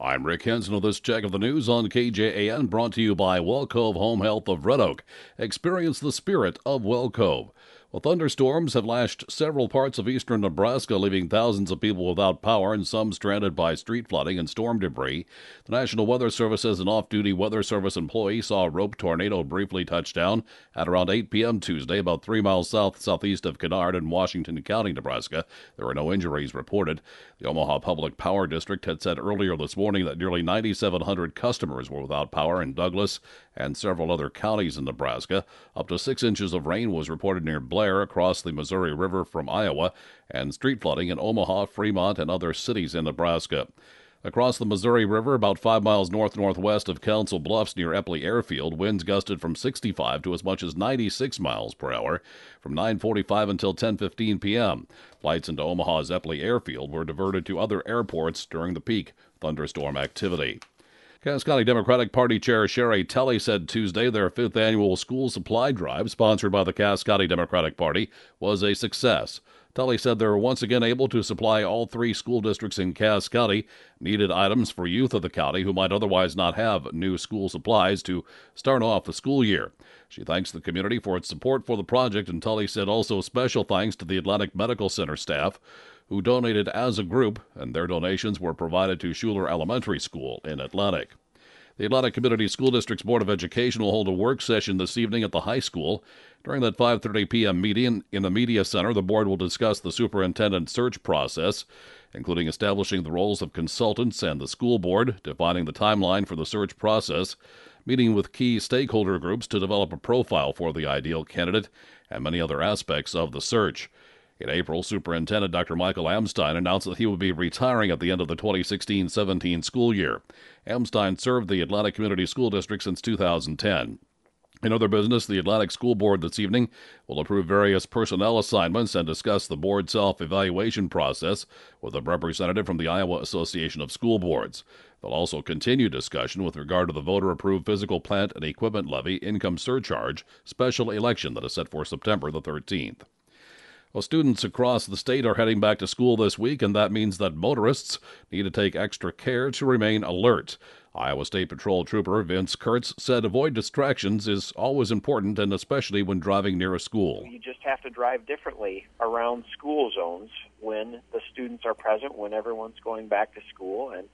I'm Rick Henson with this check of the news on KJAN, brought to you by Well Cove Home Health of Red Oak. Experience the spirit of Well Cove. Well, thunderstorms have lashed several parts of eastern Nebraska, leaving thousands of people without power and some stranded by street flooding and storm debris. The National Weather Service says an off-duty Weather Service employee saw a rope tornado briefly touch down at around 8 p.m. Tuesday, about 3 miles southeast of Kennard in Washington County, Nebraska. There were no injuries reported. The Omaha Public Power District had said earlier this morning that nearly 9,700 customers were without power in Douglas and several other counties in Nebraska. Up to 6 inches of rain was reported near Blair across the Missouri River from Iowa, and street flooding in Omaha, Fremont, and other cities in Nebraska. Across the Missouri River, about 5 miles north-northwest of Council Bluffs near Epley Airfield, winds gusted from 65 to as much as 96 miles per hour from 9:45 until 10:15 p.m. Flights into Omaha's Epley Airfield were diverted to other airports during the peak thunderstorm activity. Cass County Democratic Party Chair Sherry Telley said Tuesday their 5th annual school supply drive, sponsored by the Cass County Democratic Party, was a success. Telley said they were once again able to supply all 3 school districts in Cass County needed items for youth of the county who might otherwise not have new school supplies to start off the school year. She thanks the community for its support for the project, and Telley said also special thanks to the Atlantic Medical Center staff who donated as a group, and their donations were provided to Schuler Elementary School in Atlantic. The Atlantic Community School District's Board of Education will hold a work session this evening at the high school. During that 5:30 p.m. meeting in the Media Center, the board will discuss the superintendent search process, including establishing the roles of consultants and the school board, defining the timeline for the search process, meeting with key stakeholder groups to develop a profile for the ideal candidate, and many other aspects of the search. In April, Superintendent Dr. Michael Amstein announced that he would be retiring at the end of the 2016-17 school year. Amstein served the Atlantic Community School District since 2010. In other business, the Atlantic School Board this evening will approve various personnel assignments and discuss the board self-evaluation process with a representative from the Iowa Association of School Boards. They'll also continue discussion with regard to the voter-approved physical plant and equipment levy income surcharge special election that is set for September the 13th. Well, students across the state are heading back to school this week, and that means that motorists need to take extra care to remain alert. Iowa State Patrol Trooper Vince Kurtz said avoid distractions is always important, and especially when driving near a school. You just have to drive differently around school zones when the students are present, when everyone's going back to school, and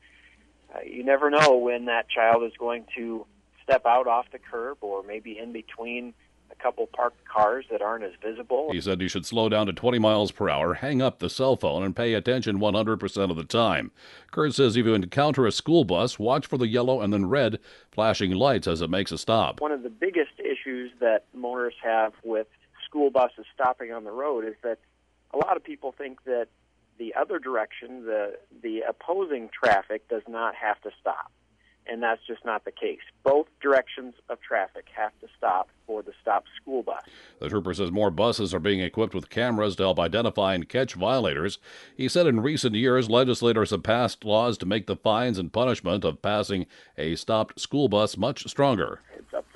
you never know when that child is going to step out off the curb or maybe in between a couple parked cars that aren't as visible. He said you should slow down to 20 miles per hour, hang up the cell phone, and pay attention 100% of the time. Kurt says if you encounter a school bus, watch for the yellow and then red flashing lights as it makes a stop. One of the biggest issues that motorists have with school buses stopping on the road is that a lot of people think that the other direction, the opposing traffic, does not have to stop. And that's just not the case. Both directions of traffic have to stop for the stopped school bus. The trooper says more buses are being equipped with cameras to help identify and catch violators. He said in recent years, legislators have passed laws to make the fines and punishment of passing a stopped school bus much stronger. It's up to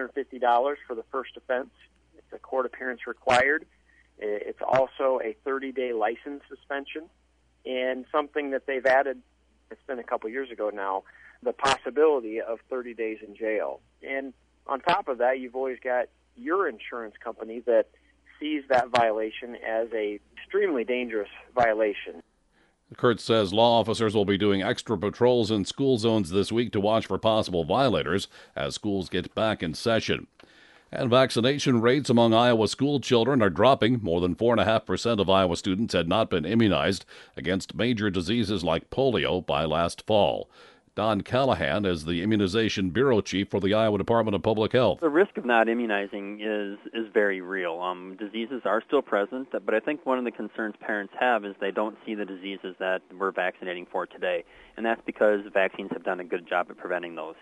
$750 for the first offense. It's a court appearance required. It's also a 30-day license suspension. And something that they've added, it's been a couple years ago now, the possibility of 30 days in jail. And on top of that, you've always got your insurance company that sees that violation as a extremely dangerous violation. Kurtz says law officers will be doing extra patrols in school zones this week to watch for possible violators as schools get back in session. And vaccination rates among Iowa school children are dropping. More than 4.5% of Iowa students had not been immunized against major diseases like polio by last fall. Don Callahan is the Immunization Bureau Chief for the Iowa Department of Public Health. The risk of not immunizing is very real. Diseases are still present, but I think one of the concerns parents have is they don't see the diseases that we're vaccinating for today, and that's because vaccines have done a good job at preventing those.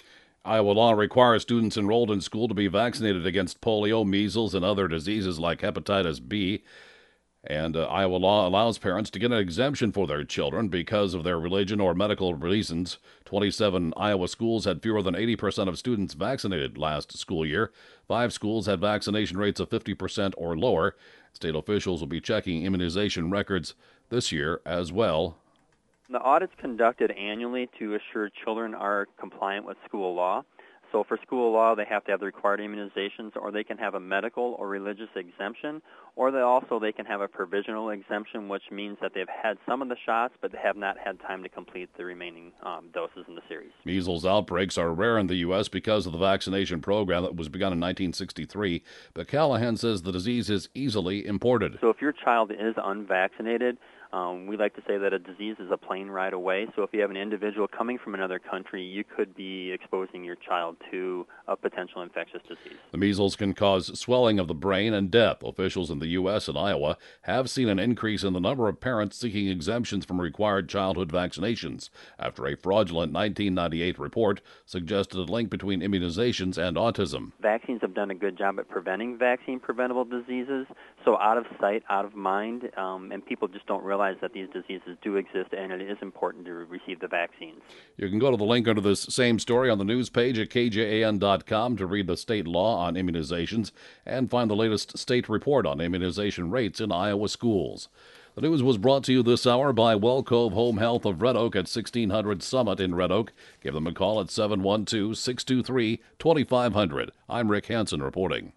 Iowa law requires students enrolled in school to be vaccinated against polio, measles, and other diseases like hepatitis B. And Iowa law allows parents to get an exemption for their children because of their religion or medical reasons. 27 Iowa schools had fewer than 80% of students vaccinated last school year. 5 schools had vaccination rates of 50% or lower. State officials will be checking immunization records this year as well. The audit's conducted annually to assure children are compliant with school law. So for school law, they have to have the required immunizations, or they can have a medical or religious exemption, or they can have a provisional exemption, which means that they've had some of the shots, but they have not had time to complete the remaining doses in the series. Measles outbreaks are rare in the U.S. because of the vaccination program that was begun in 1963, but Callahan says the disease is easily imported. So if your child is unvaccinated, we like to say that a disease is a plane ride away. So if you have an individual coming from another country, you could be exposing your child to a potential infectious disease. The measles can cause swelling of the brain and death. Officials in the U.S. and Iowa have seen an increase in the number of parents seeking exemptions from required childhood vaccinations after a fraudulent 1998 report suggested a link between immunizations and autism. Vaccines have done a good job at preventing vaccine-preventable diseases, so out of sight, out of mind, and people just don't realize that these diseases do exist, and it is important to receive the vaccines. You can go to the link under this same story on the news page at kjan.com to read the state law on immunizations and find the latest state report on immunization rates in Iowa schools. The news was brought to you this hour by Well Cove Home Health of Red Oak at 1600 Summit in Red Oak. Give them a call at 712-623-2500. I'm Rick Hansen reporting.